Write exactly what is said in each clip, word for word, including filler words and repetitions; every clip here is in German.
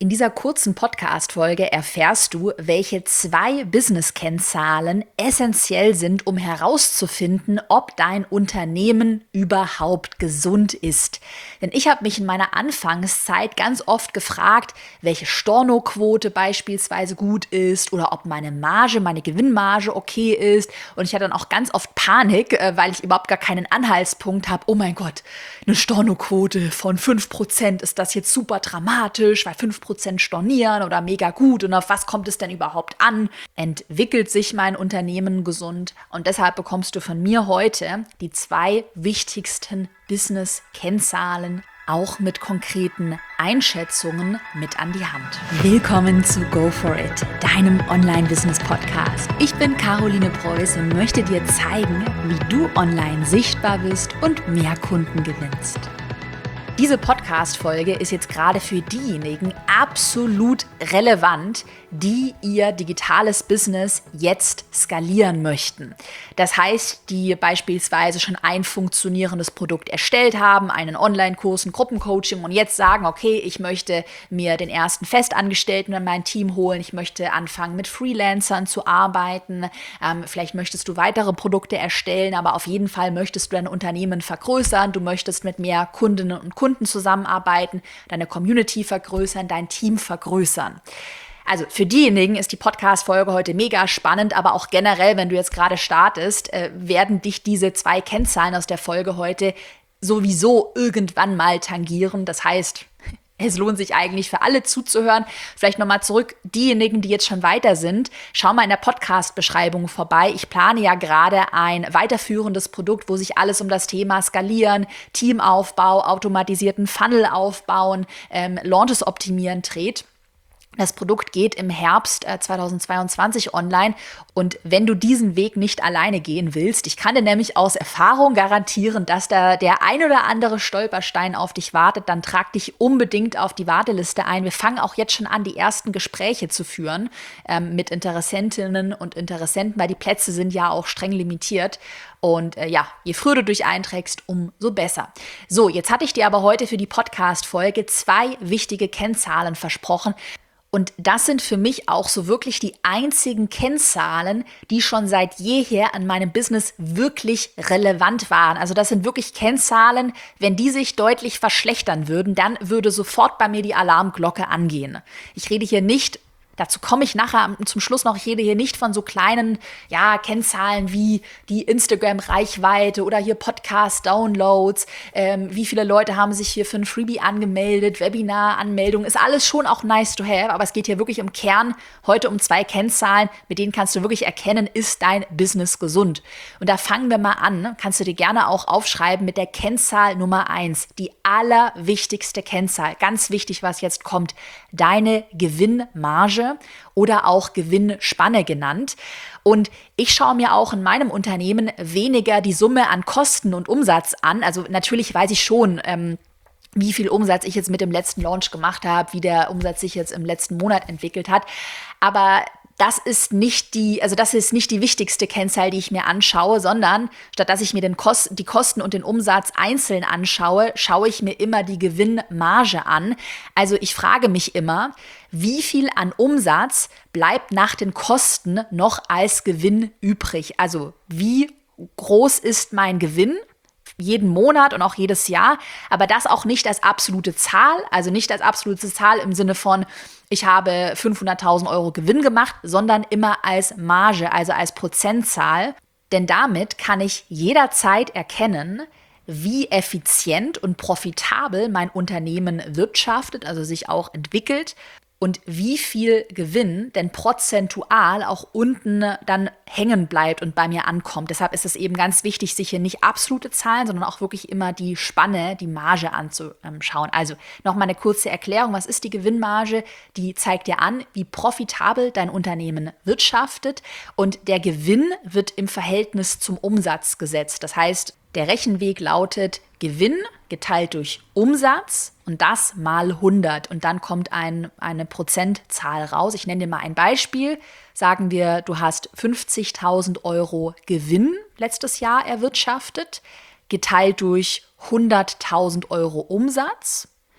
In dieser kurzen Podcast-Folge erfährst du, welche zwei Business-Kennzahlen essentiell sind, um herauszufinden, ob dein Unternehmen überhaupt gesund ist. Denn ich habe mich in meiner Anfangszeit ganz oft gefragt, welche Stornoquote beispielsweise gut ist oder ob meine Marge, meine Gewinnmarge okay ist. Und ich hatte dann auch ganz oft Panik, weil ich überhaupt gar keinen Anhaltspunkt habe. Oh mein Gott, eine Stornoquote von fünf Prozent, ist das jetzt super dramatisch, weil fünf Prozent stornieren oder mega gut und auf was kommt es denn überhaupt an? Entwickelt sich mein Unternehmen gesund? Und deshalb bekommst du von mir heute die zwei wichtigsten Business-Kennzahlen auch mit konkreten Einschätzungen mit an die Hand. Willkommen zu Go For It, deinem Online-Business-Podcast. Ich bin Caroline Preuß und möchte dir zeigen, wie du online sichtbar bist und mehr Kunden gewinnst. Diese Podcast-Folge ist jetzt gerade für diejenigen absolut relevant, die ihr digitales Business jetzt skalieren möchten. Das heißt, die beispielsweise schon ein funktionierendes Produkt erstellt haben, einen Online-Kurs, ein Gruppencoaching und jetzt sagen, okay, ich möchte mir den ersten Festangestellten in mein Team holen, ich möchte anfangen mit Freelancern zu arbeiten, ähm, vielleicht möchtest du weitere Produkte erstellen, aber auf jeden Fall möchtest du dein Unternehmen vergrößern, du möchtest mit mehr Kundinnen und Kunden zusammenarbeiten, deine Community vergrößern, dein Team vergrößern. Also für diejenigen ist die Podcast-Folge heute mega spannend, aber auch generell, wenn du jetzt gerade startest, äh, werden dich diese zwei Kennzahlen aus der Folge heute sowieso irgendwann mal tangieren. Das heißt, es lohnt sich eigentlich für alle zuzuhören. Vielleicht nochmal zurück, diejenigen, die jetzt schon weiter sind, schau mal in der Podcast-Beschreibung vorbei. Ich plane ja gerade ein weiterführendes Produkt, wo sich alles um das Thema Skalieren, Teamaufbau, automatisierten Funnel aufbauen, ähm, Launches optimieren dreht. Das Produkt geht im Herbst äh, zweitausendzweiundzwanzig online und wenn du diesen Weg nicht alleine gehen willst, ich kann dir nämlich aus Erfahrung garantieren, dass da der ein oder andere Stolperstein auf dich wartet, dann trag dich unbedingt auf die Warteliste ein. Wir fangen auch jetzt schon an, die ersten Gespräche zu führen ähm, mit Interessentinnen und Interessenten, weil die Plätze sind ja auch streng limitiert. Und äh, ja, je früher du dich einträgst, umso besser. So, jetzt hatte ich dir aber heute für die Podcast-Folge zwei wichtige Kennzahlen versprochen. Und das sind für mich auch so wirklich die einzigen Kennzahlen, die schon seit jeher an meinem Business wirklich relevant waren. Also das sind wirklich Kennzahlen, wenn die sich deutlich verschlechtern würden, dann würde sofort bei mir die Alarmglocke angehen. Ich rede hier nicht, dazu komme ich nachher zum Schluss noch, ich rede hier nicht von so kleinen ja, Kennzahlen wie die Instagram-Reichweite oder hier Podcast-Downloads, ähm, wie viele Leute haben sich hier für ein Freebie angemeldet, Webinar-Anmeldung, ist alles schon auch nice to have, aber es geht hier wirklich im Kern heute um zwei Kennzahlen, mit denen kannst du wirklich erkennen, ist dein Business gesund. Und da fangen wir mal an, kannst du dir gerne auch aufschreiben mit der Kennzahl Nummer eins, die allerwichtigste Kennzahl, ganz wichtig, was jetzt kommt, deine Gewinnmarge oder auch Gewinnspanne genannt. Und ich schaue mir auch in meinem Unternehmen weniger die Summe an Kosten und Umsatz an. Also natürlich weiß ich schon, ähm, wie viel Umsatz ich jetzt mit dem letzten Launch gemacht habe, wie der Umsatz sich jetzt im letzten Monat entwickelt hat. Aber das ist nicht die, also das ist nicht die wichtigste Kennzahl, die ich mir anschaue, sondern statt dass ich mir den Kost, die Kosten und den Umsatz einzeln anschaue, schaue ich mir immer die Gewinnmarge an. Also ich frage mich immer, wie viel an Umsatz bleibt nach den Kosten noch als Gewinn übrig? Also wie groß ist mein Gewinn? Jeden Monat und auch jedes Jahr, aber das auch nicht als absolute Zahl, also nicht als absolute Zahl im Sinne von, ich habe fünfhunderttausend Euro Gewinn gemacht, sondern immer als Marge, also als Prozentzahl. Denn damit kann ich jederzeit erkennen, wie effizient und profitabel mein Unternehmen wirtschaftet, also sich auch entwickelt. Und wie viel Gewinn denn prozentual auch unten dann hängen bleibt und bei mir ankommt. Deshalb ist es eben ganz wichtig, sich hier nicht absolute Zahlen, sondern auch wirklich immer die Spanne, die Marge anzuschauen. Also nochmal eine kurze Erklärung. Was ist die Gewinnmarge? Die zeigt dir an, wie profitabel dein Unternehmen wirtschaftet. Und der Gewinn wird im Verhältnis zum Umsatz gesetzt. Das heißt, der Rechenweg lautet Gewinn geteilt durch Umsatz und das mal hundert. Und dann kommt ein, eine Prozentzahl raus. Ich nenne dir mal ein Beispiel. Sagen wir, du hast fünfzigtausend Euro Gewinn letztes Jahr erwirtschaftet, geteilt durch hunderttausend Euro Umsatz.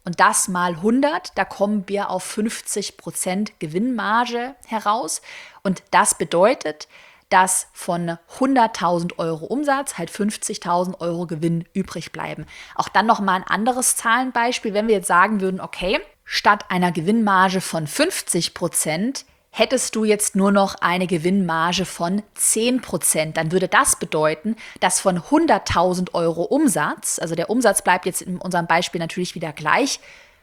Und das mal hundert, da kommen wir auf fünfzig Prozent Gewinnmarge heraus. Und das bedeutet, dass von hunderttausend Euro Umsatz halt fünfzigtausend Euro Gewinn übrig bleiben. Auch dann nochmal ein anderes Zahlenbeispiel, wenn wir jetzt sagen würden, okay, statt einer Gewinnmarge von fünfzig Prozent hättest du jetzt nur noch eine Gewinnmarge von zehn Prozent, dann würde das bedeuten, dass von hunderttausend Euro Umsatz, also der Umsatz bleibt jetzt in unserem Beispiel natürlich wieder gleich,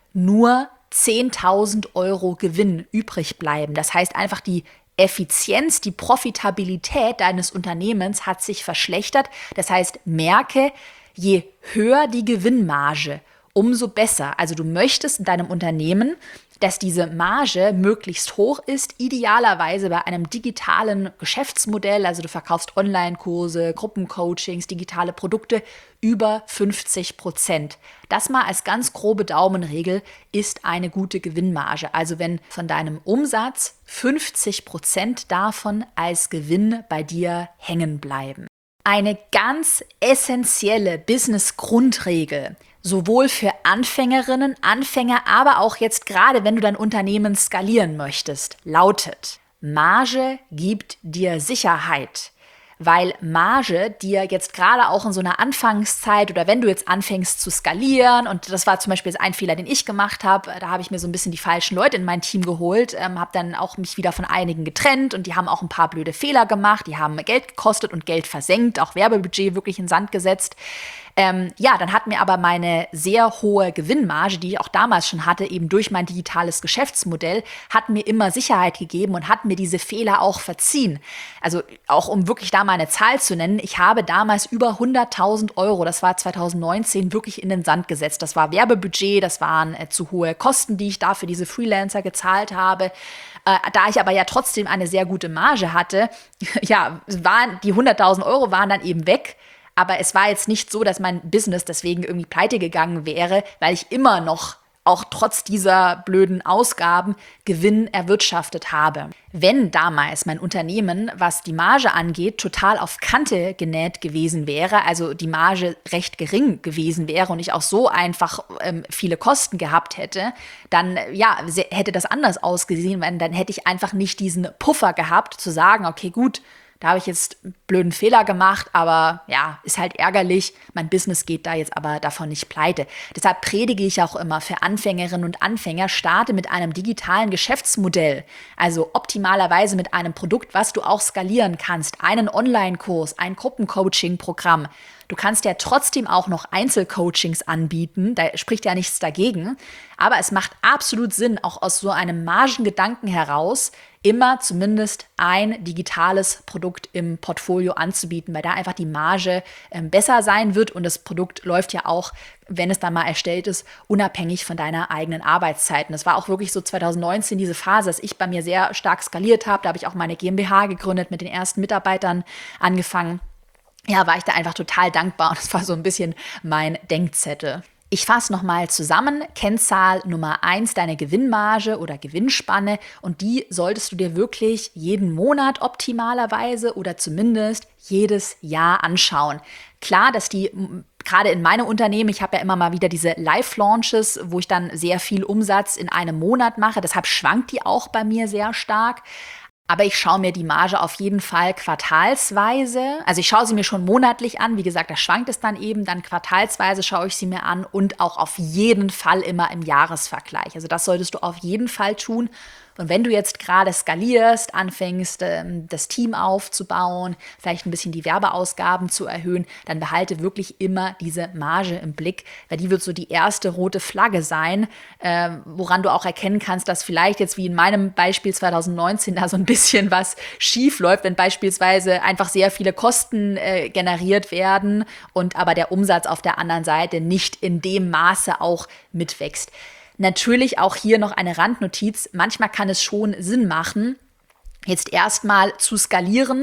nur zehntausend Euro Gewinn übrig bleiben. Das heißt einfach, die Effizienz, die Profitabilität deines Unternehmens hat sich verschlechtert. Das heißt, merke, je höher die Gewinnmarge, umso besser. Also du möchtest in deinem Unternehmen, dass diese Marge möglichst hoch ist, idealerweise bei einem digitalen Geschäftsmodell, also du verkaufst Online-Kurse, Gruppencoachings, digitale Produkte, über fünfzig Prozent. Das mal als ganz grobe Daumenregel ist eine gute Gewinnmarge. Also wenn von deinem Umsatz fünfzig Prozent davon als Gewinn bei dir hängen bleiben. Eine ganz essentielle Business-Grundregel, sowohl für Anfängerinnen, Anfänger, aber auch jetzt gerade, wenn du dein Unternehmen skalieren möchtest, lautet: Marge gibt dir Sicherheit. Weil Marge dir jetzt gerade auch in so einer Anfangszeit oder wenn du jetzt anfängst zu skalieren, und das war zum Beispiel jetzt ein Fehler, den ich gemacht habe, da habe ich mir so ein bisschen die falschen Leute in mein Team geholt, ähm, habe dann auch mich wieder von einigen getrennt und die haben auch ein paar blöde Fehler gemacht, die haben Geld gekostet und Geld versenkt, auch Werbebudget wirklich in Sand gesetzt. Ähm, ja, dann hat mir aber meine sehr hohe Gewinnmarge, die ich auch damals schon hatte, eben durch mein digitales Geschäftsmodell, hat mir immer Sicherheit gegeben und hat mir diese Fehler auch verziehen. Also auch um wirklich da mal eine Zahl zu nennen, ich habe damals über hunderttausend Euro, das war zweitausendneunzehn, wirklich in den Sand gesetzt. Das war Werbebudget, das waren äh, zu hohe Kosten, die ich da für diese Freelancer gezahlt habe. Äh, da ich aber ja trotzdem eine sehr gute Marge hatte, ja, waren, die hunderttausend Euro waren dann eben weg. Aber es war jetzt nicht so, dass mein Business deswegen irgendwie pleite gegangen wäre, weil ich immer noch, auch trotz dieser blöden Ausgaben, Gewinn erwirtschaftet habe. Wenn damals mein Unternehmen, was die Marge angeht, total auf Kante genäht gewesen wäre, also die Marge recht gering gewesen wäre und ich auch so einfach ähm, viele Kosten gehabt hätte, dann ja, hätte das anders ausgesehen, weil dann hätte ich einfach nicht diesen Puffer gehabt, zu sagen, okay, gut, da habe ich jetzt einen blöden Fehler gemacht, aber ja, ist halt ärgerlich. Mein Business geht da jetzt aber davon nicht pleite. Deshalb predige ich auch immer für Anfängerinnen und Anfänger, starte mit einem digitalen Geschäftsmodell. Also optimalerweise mit einem Produkt, was du auch skalieren kannst. Einen Online-Kurs, ein Gruppencoaching-Programm. Du kannst ja trotzdem auch noch Einzelcoachings anbieten, da spricht ja nichts dagegen. Aber es macht absolut Sinn, auch aus so einem Margengedanken heraus, immer zumindest ein digitales Produkt im Portfolio anzubieten, weil da einfach die Marge äh, besser sein wird und das Produkt läuft ja auch, wenn es dann mal erstellt ist, unabhängig von deiner eigenen Arbeitszeit. Und das war auch wirklich so zweitausendneunzehn diese Phase, dass ich bei mir sehr stark skaliert habe. Da habe ich auch meine GmbH gegründet, mit den ersten Mitarbeitern angefangen. Ja, war ich da einfach total dankbar und das war so ein bisschen mein Denkzettel. Ich fasse nochmal zusammen. Kennzahl Nummer eins, deine Gewinnmarge oder Gewinnspanne, und die solltest du dir wirklich jeden Monat optimalerweise oder zumindest jedes Jahr anschauen. Klar, dass die gerade in meinem Unternehmen, ich habe ja immer mal wieder diese Live-Launches, wo ich dann sehr viel Umsatz in einem Monat mache, deshalb schwankt die auch bei mir sehr stark. Aber ich schaue mir die Marge auf jeden Fall quartalsweise, also ich schaue sie mir schon monatlich an, wie gesagt, da schwankt es dann eben, dann quartalsweise schaue ich sie mir an und auch auf jeden Fall immer im Jahresvergleich. Also das solltest du auf jeden Fall tun. Und wenn du jetzt gerade skalierst, anfängst, das Team aufzubauen, vielleicht ein bisschen die Werbeausgaben zu erhöhen, dann behalte wirklich immer diese Marge im Blick, weil die wird so die erste rote Flagge sein, äh, woran du auch erkennen kannst, dass vielleicht jetzt wie in meinem Beispiel zweitausendneunzehn da so ein bisschen was schief läuft, wenn beispielsweise einfach sehr viele Kosten äh, generiert werden und aber der Umsatz auf der anderen Seite nicht in dem Maße auch mitwächst. Natürlich auch hier noch eine Randnotiz. Manchmal kann es schon Sinn machen, jetzt erstmal zu skalieren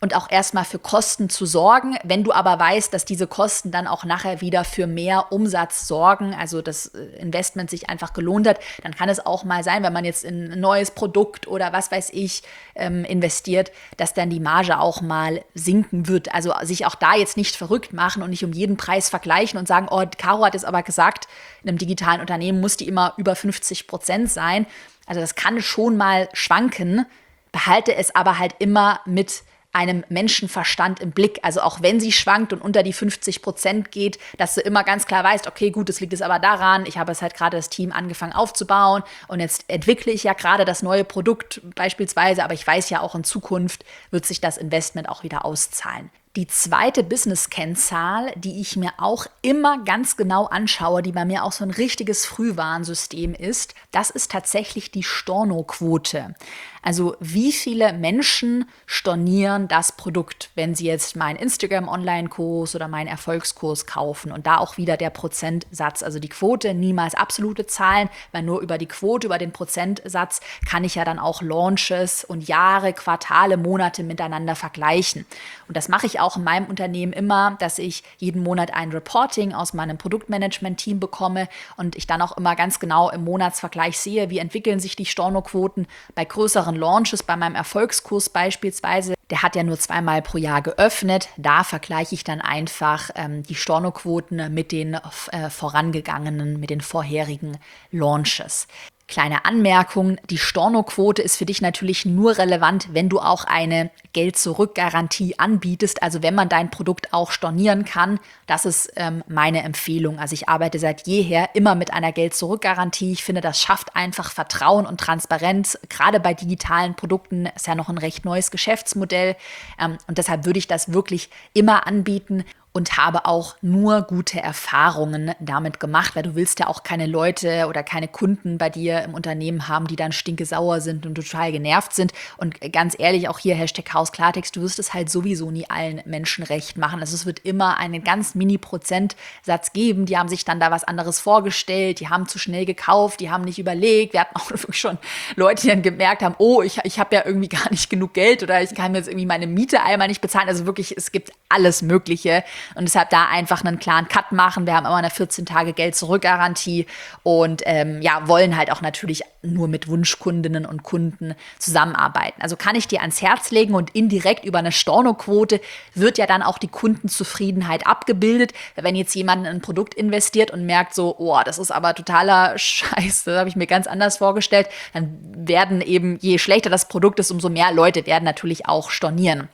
und auch erstmal für Kosten zu sorgen. Wenn du aber weißt, dass diese Kosten dann auch nachher wieder für mehr Umsatz sorgen, also das Investment sich einfach gelohnt hat, dann kann es auch mal sein, wenn man jetzt in ein neues Produkt oder was weiß ich ähm, investiert, dass dann die Marge auch mal sinken wird. Also sich auch da jetzt nicht verrückt machen und nicht um jeden Preis vergleichen und sagen, oh, Caro hat es aber gesagt, in einem digitalen Unternehmen muss die immer über fünfzig Prozent sein. Also das kann schon mal schwanken, behalte es aber halt immer mit einem Menschenverstand im Blick. Also auch wenn sie schwankt und unter die fünfzig Prozent geht, dass du immer ganz klar weißt, okay, gut, es liegt es aber daran, ich habe es halt gerade das Team angefangen aufzubauen und jetzt entwickle ich ja gerade das neue Produkt beispielsweise, aber ich weiß ja auch in Zukunft wird sich das Investment auch wieder auszahlen. Die zweite Business-Kennzahl, die ich mir auch immer ganz genau anschaue, die bei mir auch so ein richtiges Frühwarnsystem ist, das ist tatsächlich die Stornoquote. Also wie viele Menschen stornieren das Produkt, wenn sie jetzt meinen Instagram-Online-Kurs oder meinen Erfolgskurs kaufen. Und da auch wieder der Prozentsatz, also die Quote, niemals absolute Zahlen, weil nur über die Quote, über den Prozentsatz kann ich ja dann auch Launches und Jahre, Quartale, Monate miteinander vergleichen. Und das mache ich auch in meinem Unternehmen immer, dass ich jeden Monat ein Reporting aus meinem Produktmanagement-Team bekomme und ich dann auch immer ganz genau im Monatsvergleich sehe, wie entwickeln sich die Stornoquoten bei größeren Launches, bei meinem Erfolgskurs beispielsweise. Der hat ja nur zweimal pro Jahr geöffnet. Da vergleiche ich dann einfach ähm, die Stornoquoten mit den äh, vorangegangenen, mit den vorherigen Launches. Kleine Anmerkung, die Stornoquote ist für dich natürlich nur relevant, wenn du auch eine Geld-Zurück-Garantie anbietest, also wenn man dein Produkt auch stornieren kann. Das ist ähm, meine Empfehlung. Also ich arbeite seit jeher immer mit einer Geld-Zurück-Garantie. Ich finde, das schafft einfach Vertrauen und Transparenz. Gerade bei digitalen Produkten ist ja noch ein recht neues Geschäftsmodell ähm, und deshalb würde ich das wirklich immer anbieten. Und habe auch nur gute Erfahrungen damit gemacht, weil du willst ja auch keine Leute oder keine Kunden bei dir im Unternehmen haben, die dann stinkesauer sind und total genervt sind. Und ganz ehrlich, auch hier Hashtag Haus Klartext, du wirst es halt sowieso nie allen Menschen recht machen. Also es wird immer einen ganz Mini-Prozentsatz geben, die haben sich dann da was anderes vorgestellt, die haben zu schnell gekauft, die haben nicht überlegt. Wir hatten auch wirklich schon Leute, die dann gemerkt haben, oh, ich, ich habe ja irgendwie gar nicht genug Geld oder ich kann mir jetzt irgendwie meine Miete einmal nicht bezahlen. Also wirklich, es gibt alles Mögliche. Und deshalb da einfach einen klaren Cut machen. Wir haben immer eine vierzehn Tage Geld-Zurück-Garantie und ähm, ja, wollen halt auch natürlich nur mit Wunschkundinnen und Kunden zusammenarbeiten. Also kann ich dir ans Herz legen und indirekt über eine Stornoquote wird ja dann auch die Kundenzufriedenheit abgebildet. Wenn jetzt jemand in ein Produkt investiert und merkt so, oh, das ist aber totaler Scheiß, das habe ich mir ganz anders vorgestellt, dann werden eben, je schlechter das Produkt ist, umso mehr Leute werden natürlich auch stornieren.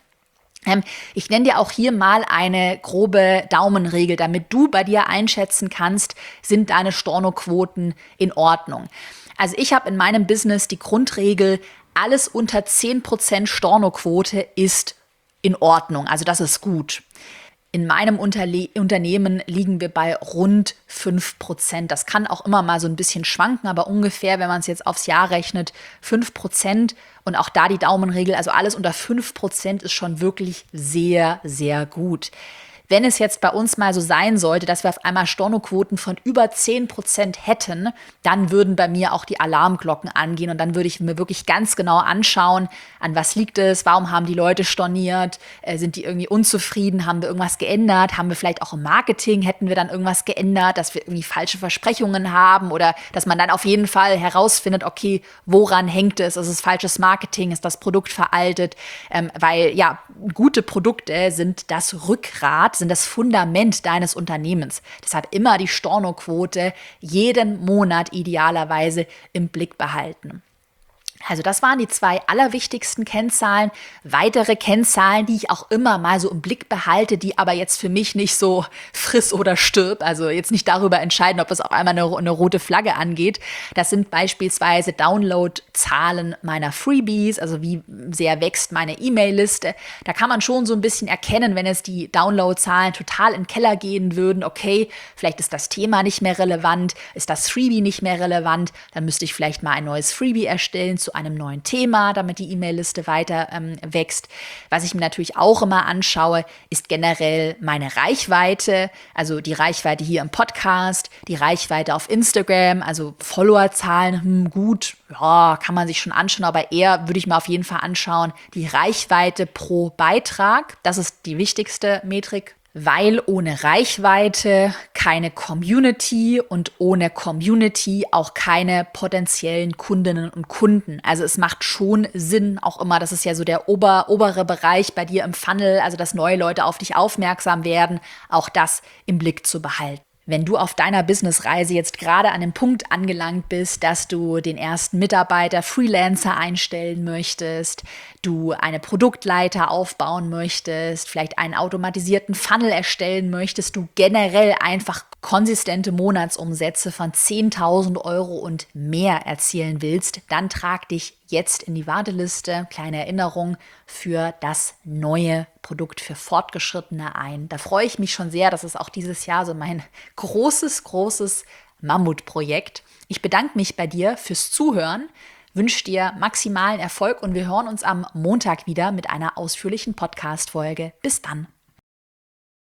Ich nenne dir auch hier mal eine grobe Daumenregel, damit du bei dir einschätzen kannst, sind deine Stornoquoten in Ordnung. Also ich habe in meinem Business die Grundregel, alles unter zehn Prozent Stornoquote ist in Ordnung, also das ist gut. In meinem Unterle- Unternehmen liegen wir bei rund fünf Prozent. Das kann auch immer mal so ein bisschen schwanken, aber ungefähr, wenn man es jetzt aufs Jahr rechnet, fünf Prozent. Und auch da die Daumenregel, also alles unter fünf Prozent ist schon wirklich sehr, sehr gut. Wenn es jetzt bei uns mal so sein sollte, dass wir auf einmal Stornoquoten von über zehn Prozent hätten, dann würden bei mir auch die Alarmglocken angehen und dann würde ich mir wirklich ganz genau anschauen, an was liegt es, warum haben die Leute storniert, äh, sind die irgendwie unzufrieden, haben wir irgendwas geändert, haben wir vielleicht auch im Marketing, hätten wir dann irgendwas geändert, dass wir irgendwie falsche Versprechungen haben oder dass man dann auf jeden Fall herausfindet, okay, woran hängt es, ist es falsches Marketing, ist das Produkt veraltet, ähm, weil ja, gute Produkte sind das Rückgrat, sind das Fundament deines Unternehmens. Deshalb immer die Stornoquote jeden Monat idealerweise im Blick behalten. Also das waren die zwei allerwichtigsten Kennzahlen. Weitere Kennzahlen, die ich auch immer mal so im Blick behalte, die aber jetzt für mich nicht so friss oder stirb, also jetzt nicht darüber entscheiden, ob es auf einmal eine, eine rote Flagge angeht. Das sind beispielsweise Downloadzahlen meiner Freebies, also wie sehr wächst meine E-Mail-Liste. Da kann man schon so ein bisschen erkennen, wenn es die Downloadzahlen total in den Keller gehen würden, okay, vielleicht ist das Thema nicht mehr relevant, ist das Freebie nicht mehr relevant, dann müsste ich vielleicht mal ein neues Freebie erstellen zu einem neuen Thema, damit die E-Mail-Liste weiter ähm, wächst. Was ich mir natürlich auch immer anschaue, ist generell meine Reichweite, also die Reichweite hier im Podcast, die Reichweite auf Instagram, also Followerzahlen, hm, gut, ja, kann man sich schon anschauen, aber eher würde ich mir auf jeden Fall anschauen, die Reichweite pro Beitrag. Das ist die wichtigste Metrik. Weil ohne Reichweite keine Community und ohne Community auch keine potenziellen Kundinnen und Kunden. Also es macht schon Sinn, auch immer, das ist ja so der ober, obere Bereich bei dir im Funnel, also dass neue Leute auf dich aufmerksam werden, auch das im Blick zu behalten. Wenn du auf deiner Businessreise jetzt gerade an dem Punkt angelangt bist, dass du den ersten Mitarbeiter, Freelancer einstellen möchtest, du eine Produktleiter aufbauen möchtest, vielleicht einen automatisierten Funnel erstellen möchtest, du generell einfach konsistente Monatsumsätze von zehntausend Euro und mehr erzielen willst, dann trag dich jetzt in die Warteliste. Kleine Erinnerung für das neue Produkt für Fortgeschrittene ein. Da freue ich mich schon sehr. Das ist auch dieses Jahr so mein großes, großes Mammutprojekt. Ich bedanke mich bei dir fürs Zuhören, wünsche dir maximalen Erfolg und wir hören uns am Montag wieder mit einer ausführlichen Podcast-Folge. Bis dann.